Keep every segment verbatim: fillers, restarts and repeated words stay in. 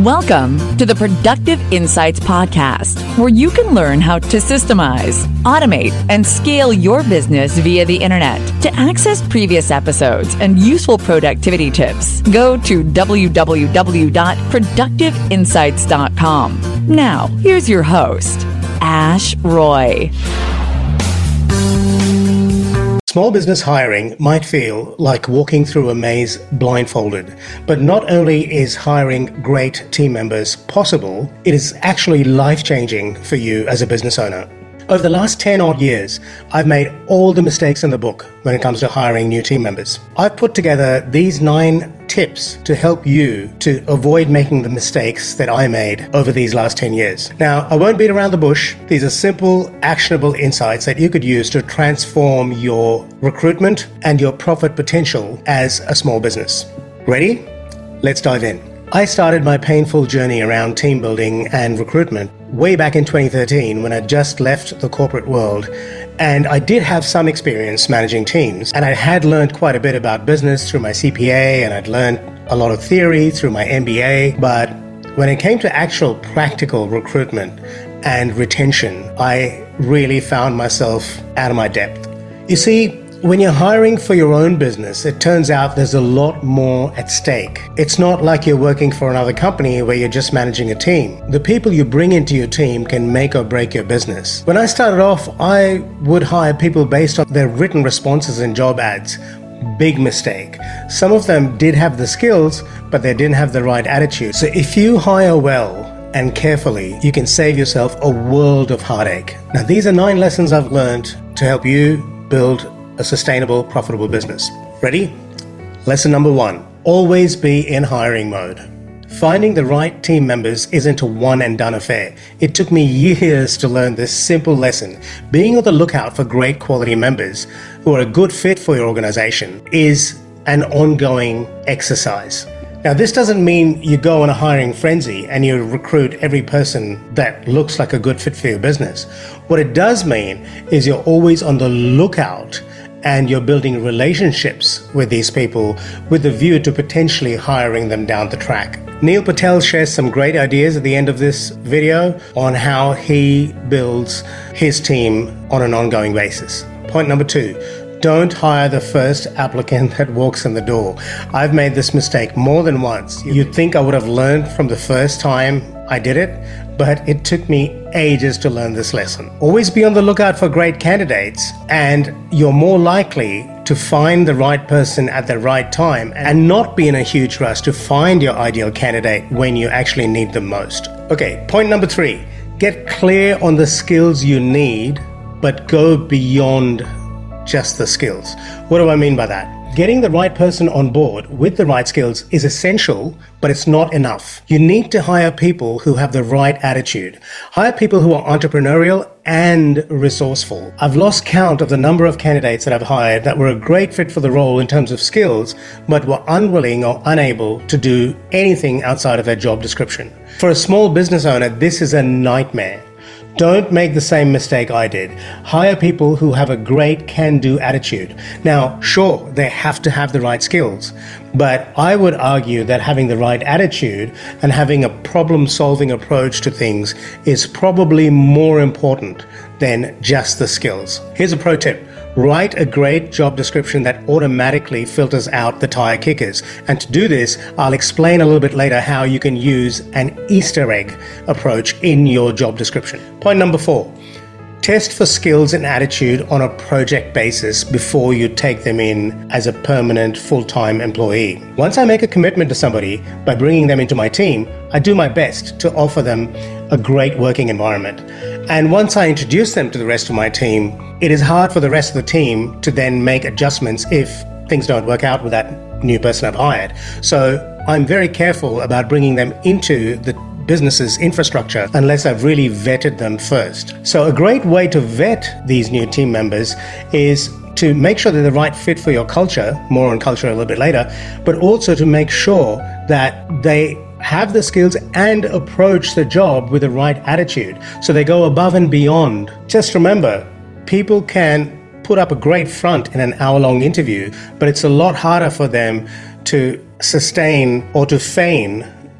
Welcome to the Productive Insights Podcast, where you can learn how to systemize, automate, and scale your business via the internet. To access previous episodes and useful productivity tips, go to w w w dot productive insights dot com. Now, here's your host, Ash Roy. Small business hiring might feel like walking through a maze blindfolded, but not only is hiring great team members possible, it is actually life-changing for you as a business owner. Over the last ten odd years, I've made all the mistakes in the book when it comes to hiring new team members. I've put together these nine tips to help you to avoid making the mistakes that I made over these last ten years. Now, I won't beat around the bush. These are simple, actionable insights that you could use to transform your recruitment and your profit potential as a small business. Ready? Let's dive in. I started my painful journey around team building and recruitment way back in twenty thirteen when I just left the corporate world, and I did have some experience managing teams, and I had learned quite a bit about business through my C P A, and I'd learned a lot of theory through my M B A, but when it came to actual practical recruitment and retention, I really found myself out of my depth. You see, when you're hiring for your own business, it turns out there's a lot more at stake. It's not like you're working for another company where you're just managing a team. The people you bring into your team can make or break your business. When I started off, I would hire people based on their written responses in job ads. Big mistake. Some of them did have the skills, but they didn't have the right attitude. So if you hire well and carefully, you can save yourself a world of heartache. Now, these are nine lessons I've learned to help you build a sustainable, profitable business. Ready? Lesson number one, always be in hiring mode. Finding the right team members isn't a one and done affair. It took me years to learn this simple lesson. Being on the lookout for great quality members who are a good fit for your organization is an ongoing exercise. Now, this doesn't mean you go on a hiring frenzy and you recruit every person that looks like a good fit for your business. What it does mean is you're always on the lookout and you're building relationships with these people with the view to potentially hiring them down the track. Neil Patel shares some great ideas at the end of this video on how he builds his team on an ongoing basis. Point number two, don't hire the first applicant that walks in the door. I've made this mistake more than once. You'd think I would have learned from the first time I did it, but it took me ages to learn this lesson. Always be on the lookout for great candidates, and you're more likely to find the right person at the right time and not be in a huge rush to find your ideal candidate when you actually need them most. Okay, point number three, get clear on the skills you need, but go beyond just the skills. What do I mean by that? Getting the right person on board with the right skills is essential, but it's not enough. You need to hire people who have the right attitude. Hire people who are entrepreneurial and resourceful. I've lost count of the number of candidates that I've hired that were a great fit for the role in terms of skills, but were unwilling or unable to do anything outside of their job description. For a small business owner, this is a nightmare. Don't make the same mistake I did. Hire people who have a great can-do attitude. Now, sure, they have to have the right skills, but I would argue that having the right attitude and having a problem-solving approach to things is probably more important than just the skills. Here's a pro tip. Write a great job description that automatically filters out the tire kickers. And to do this, I'll explain a little bit later how you can use an Easter egg approach in your job description. Point number four, test for skills and attitude on a project basis before you take them in as a permanent full-time employee. Once I make a commitment to somebody by bringing them into my team, I do my best to offer them a great working environment. And once I introduce them to the rest of my team, it is hard for the rest of the team to then make adjustments if things don't work out with that new person I've hired. So I'm very careful about bringing them into the business's infrastructure unless I've really vetted them first. So a great way to vet these new team members is to make sure they're the right fit for your culture, more on culture a little bit later, but also to make sure that they have the skills and approach the job with the right attitude. So they go above and beyond. Just remember, people can put up a great front in an hour-long interview, but it's a lot harder for them to sustain or to feign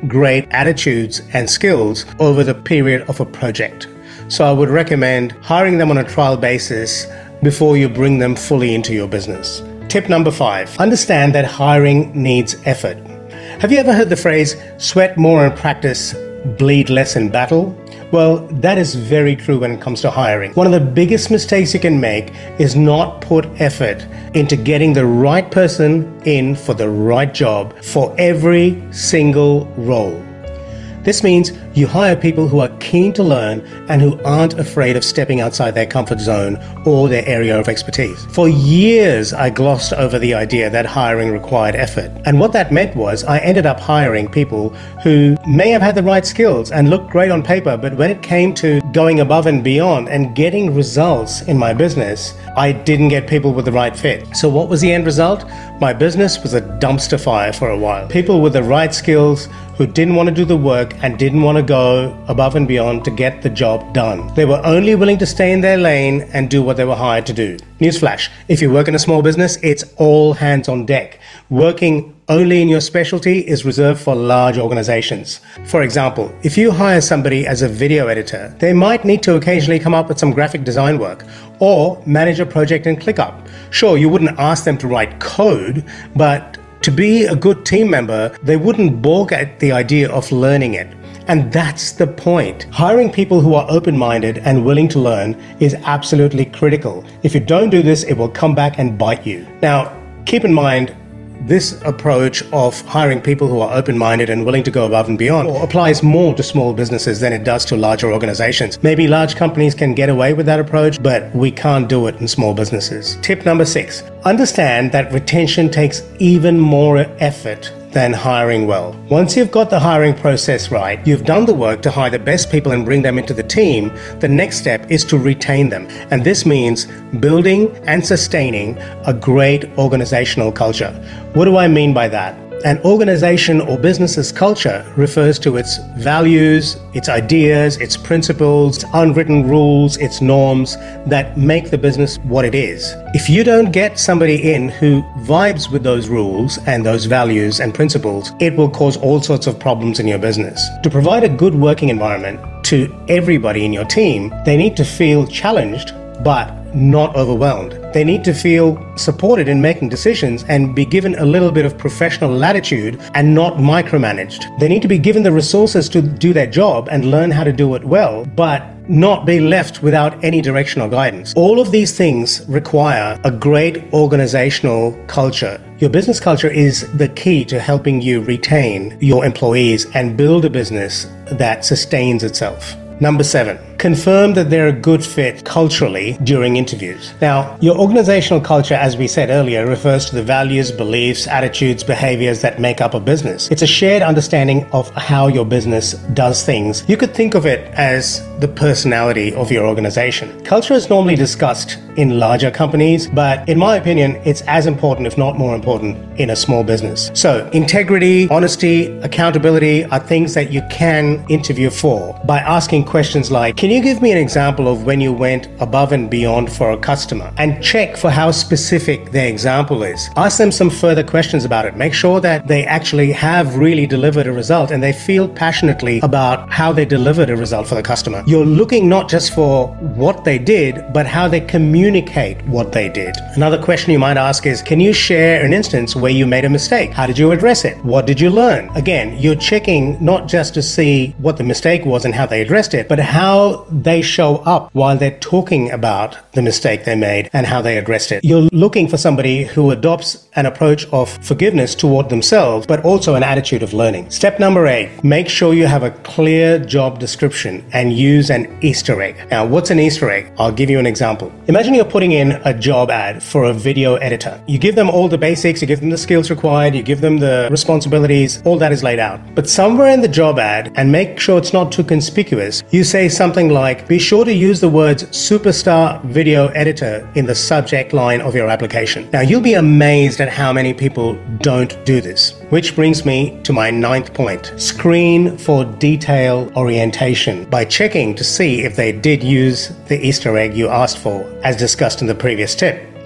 great attitudes and skills over the period of a project. So I would recommend hiring them on a trial basis before you bring them fully into your business. Tip number five, understand that hiring needs effort. Have you ever heard the phrase, sweat more in practice, bleed less in battle? Well, that is very true when it comes to hiring. One of the biggest mistakes you can make is not put effort into getting the right person in for the right job for every single role. This means you hire people who are keen to learn and who aren't afraid of stepping outside their comfort zone or their area of expertise. For years, I glossed over the idea that hiring required effort. And what that meant was I ended up hiring people who may have had the right skills and looked great on paper, but when it came to going above and beyond and getting results in my business, I didn't get people with the right fit. So what was the end result? My business was a dumpster fire for a while. People with the right skills who didn't want to do the work and didn't want to go above and beyond to get the job done. They were only willing to stay in their lane and do what they were hired to do. Newsflash, if you work in a small business, it's all hands on deck. Working only in your specialty is reserved for large organizations. For example, if you hire somebody as a video editor, they might need to occasionally come up with some graphic design work or manage a project in ClickUp. Sure, you wouldn't ask them to write code, but to be a good team member, they wouldn't balk at the idea of learning it. And that's the point. Hiring people who are open-minded and willing to learn is absolutely critical. If you don't do this, it will come back and bite you. Now, keep in mind, this approach of hiring people who are open-minded and willing to go above and beyond applies more to small businesses than it does to larger organizations. Maybe large companies can get away with that approach, but we can't do it in small businesses. Tip number six, understand that retention takes even more effort than hiring well. Once you've got the hiring process right, you've done the work to hire the best people and bring them into the team, the next step is to retain them. And this means building and sustaining a great organizational culture. What do I mean by that? An organization or business's culture refers to its values, its ideas, its principles, its unwritten rules, its norms that make the business what it is. If you don't get somebody in who vibes with those rules and those values and principles, it will cause all sorts of problems in your business. To provide a good working environment to everybody in your team, they need to feel challenged but not overwhelmed. They need to feel supported in making decisions and be given a little bit of professional latitude and not micromanaged. They need to be given the resources to do their job and learn how to do it well, but not be left without any direction or guidance. All of these things require a great organizational culture. Your business culture is the key to helping you retain your employees and build a business that sustains itself. Number seven, confirm that they're a good fit culturally during interviews. Now, your organizational culture, as we said earlier, refers to the values, beliefs, attitudes, behaviors that make up a business. It's a shared understanding of how your business does things. You could think of it as the personality of your organization. Culture is normally discussed in larger companies, but in my opinion, it's as important, if not more important, in a small business. So, integrity, honesty, accountability are things that you can interview for by asking questions like, can you give me an example of when you went above and beyond for a customer? And check for how specific their example is. Ask them some further questions about it. Make sure that they actually have really delivered a result and they feel passionately about how they delivered a result for the customer. You're looking not just for what they did, but how they communicate what they did. Another question you might ask is, can you share an instance where you made a mistake? How did you address it? What did you learn? Again, you're checking not just to see what the mistake was and how they addressed it, but how they show up while they're talking about the mistake they made and how they addressed it. You're looking for somebody who adopts an approach of forgiveness toward themselves, but also an attitude of learning. Step number eight, make sure you have a clear job description and use an Easter egg. Now, what's an Easter egg? I'll give you an example. Imagine you're putting in a job ad for a video editor. You give them all the basics, you give them the skills required, you give them the responsibilities, all that is laid out. But somewhere in the job ad, and make sure it's not too conspicuous, you say something like, be sure to use the words superstar video editor in the subject line of your application. Now, you'll be amazed at how many people don't do this. Which brings me to my ninth point. Screen for detail orientation by checking to see if they did use the Easter egg you asked for, as discussed in the previous tip.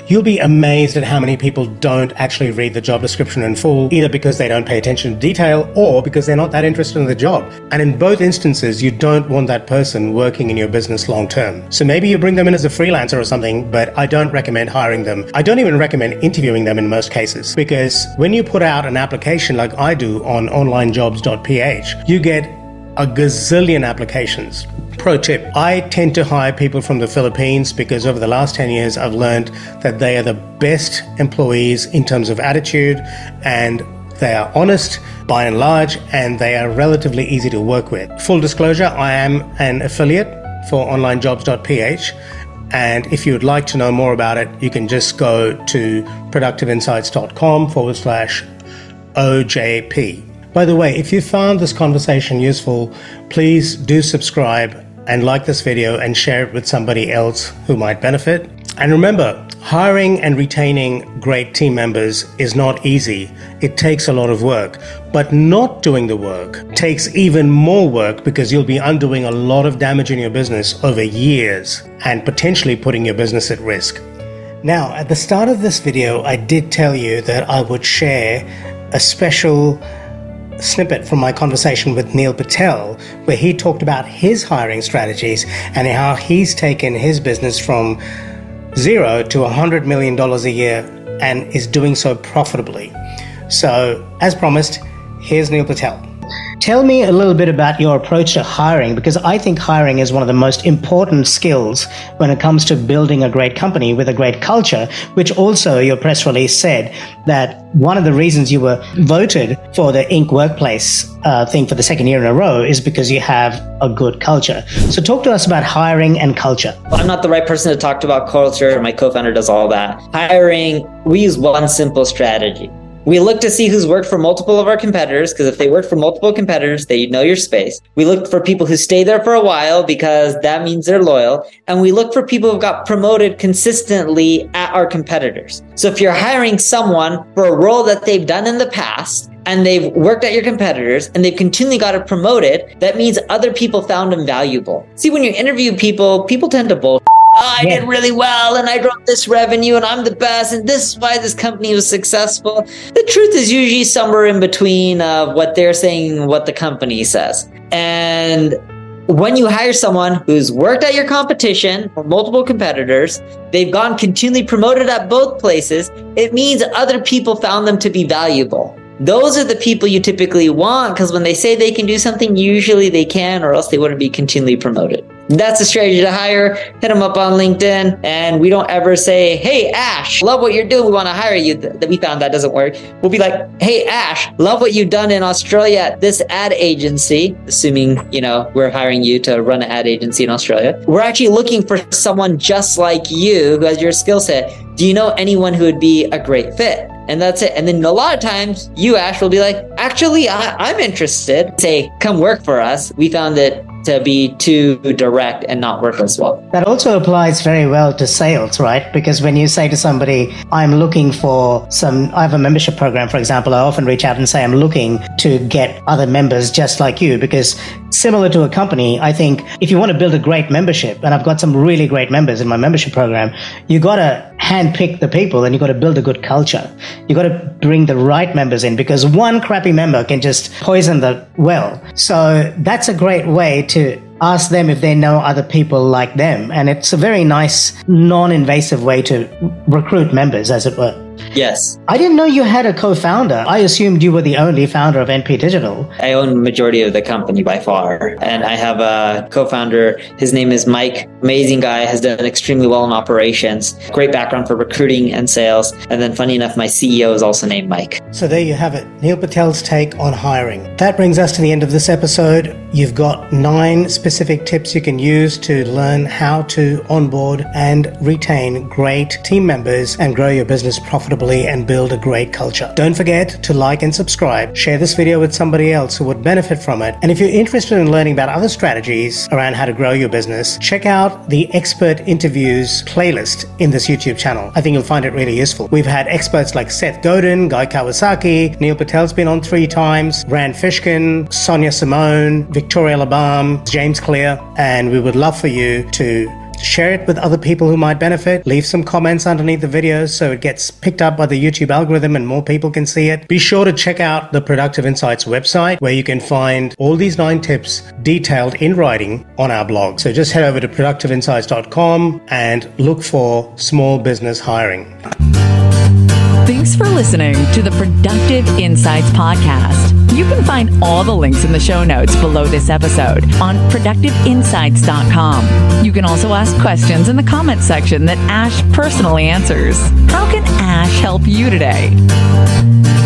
you'll be amazed at how many people don't actually read the job description in full, either because they don't pay attention to detail or because they're not that interested in the job. And in both instances, you don't want that person working in your business long term. So maybe you bring them in as a freelancer or something, but I don't recommend hiring them. I don't even recommend interviewing them in most cases, because when you put out an application like I do on online jobs dot p h, you get a gazillion applications. Pro tip, I tend to hire people from the Philippines because over the last ten years, I've learned that they are the best employees in terms of attitude, and they are honest by and large, and they are relatively easy to work with. Full disclosure, I am an affiliate for online jobs dot p h. And if you'd like to know more about it, you can just go to productiveinsights.com forward slash OJP. By the way, if you found this conversation useful, please do subscribe and like this video and share it with somebody else who might benefit. And remember, hiring and retaining great team members is not easy. It takes a lot of work, but not doing the work takes even more work, because you'll be undoing a lot of damage in your business over years and potentially putting your business at risk. Now, at the start of this video, I did tell you that I would share a special snippet from my conversation with Neil Patel, where he talked about his hiring strategies and how he's taken his business from zero to one hundred million dollars a year and is doing so profitably. So, as promised, here's Neil Patel. Tell me a little bit about your approach to hiring, because I think hiring is one of the most important skills when it comes to building a great company with a great culture, which also your press release said that one of the reasons you were voted for the Inc Workplace uh, thing for the second year in a row is because you have a good culture. So talk to us about hiring and culture. Well, I'm not the right person to talk about culture. My co-founder does all that. Hiring, we use one simple strategy. We look to see who's worked for multiple of our competitors, because if they work for multiple competitors, they know your space. We look for people who stay there for a while, because that means they're loyal. And we look for people who got promoted consistently at our competitors. So if you're hiring someone for a role that they've done in the past, and they've worked at your competitors, and they've continually got it promoted, that means other people found them valuable. See, when you interview people, people tend to bullshit. Oh, I did really well, and I drove this revenue, and I'm the best, and this is why this company was successful. The truth is usually somewhere in between of what they're saying and what the company says. And when you hire someone who's worked at your competition or multiple competitors, they've gone continually promoted at both places, it means other people found them to be valuable. Those are the people you typically want, because when they say they can do something, usually they can, or else they wouldn't be continually promoted. That's the strategy to hire. Hit them up on LinkedIn, and we don't ever say, hey, Ash, love what you're doing. We want to hire you. That we found that doesn't work. We'll be like, hey, Ash, love what you've done in Australia at this ad agency, assuming, you know, we're hiring you to run an ad agency in Australia. We're actually looking for someone just like you who has your skill set. Do you know anyone who would be a great fit? And that's it. And then a lot of times you, Ash, will be like, actually, I, I'm interested. Say, come work for us. We found it to be too direct and not work as well. That also applies very well to sales, right? Because when you say to somebody, I'm looking for some, I have a membership program, for example, I often reach out and say, I'm looking to get other members just like you, because similar to a company, I think if you want to build a great membership, and I've got some really great members in my membership program, you got to handpick the people, and you got to build a good culture. You got to bring the right members in, because one crappy member can just poison the well. So that's a great way to ask them if they know other people like them. And it's a very nice, non-invasive way to recruit members, as it were. Yes. I didn't know you had a co-founder. I assumed you were the only founder of N P Digital. I own the majority of the company by far. And I have a co-founder. His name is Mike. Amazing guy, has done extremely well in operations. Great background for recruiting and sales. And then funny enough, my C E O is also named Mike. So there you have it. Neil Patel's take on hiring. That brings us to the end of this episode. You've got nine specific tips you can use to learn how to onboard and retain great team members and grow your business profitably and build a great culture. Don't forget to like and subscribe. Share this video with somebody else who would benefit from it. And if you're interested in learning about other strategies around how to grow your business, check out the expert interviews playlist in this YouTube channel. I think you'll find it really useful. We've had experts like Seth Godin, Guy Kawasaki, Neil Patel's been on three times, Rand Fishkin, Sonia Simone, Victoria Labam, James Clear, and we would love for you to share it with other people who might benefit, leave some comments underneath the videos so it gets picked up by the YouTube algorithm and more people can see it. Be sure to check out the Productive Insights website where you can find all these nine tips detailed in writing on our blog. So just head over to productive insights dot com and look for small business hiring. Thanks for listening to the Productive Insights Podcast. You can find all the links in the show notes below this episode on productive insights dot com. You can also ask questions in the comment section that Ash personally answers. How can Ash help you today?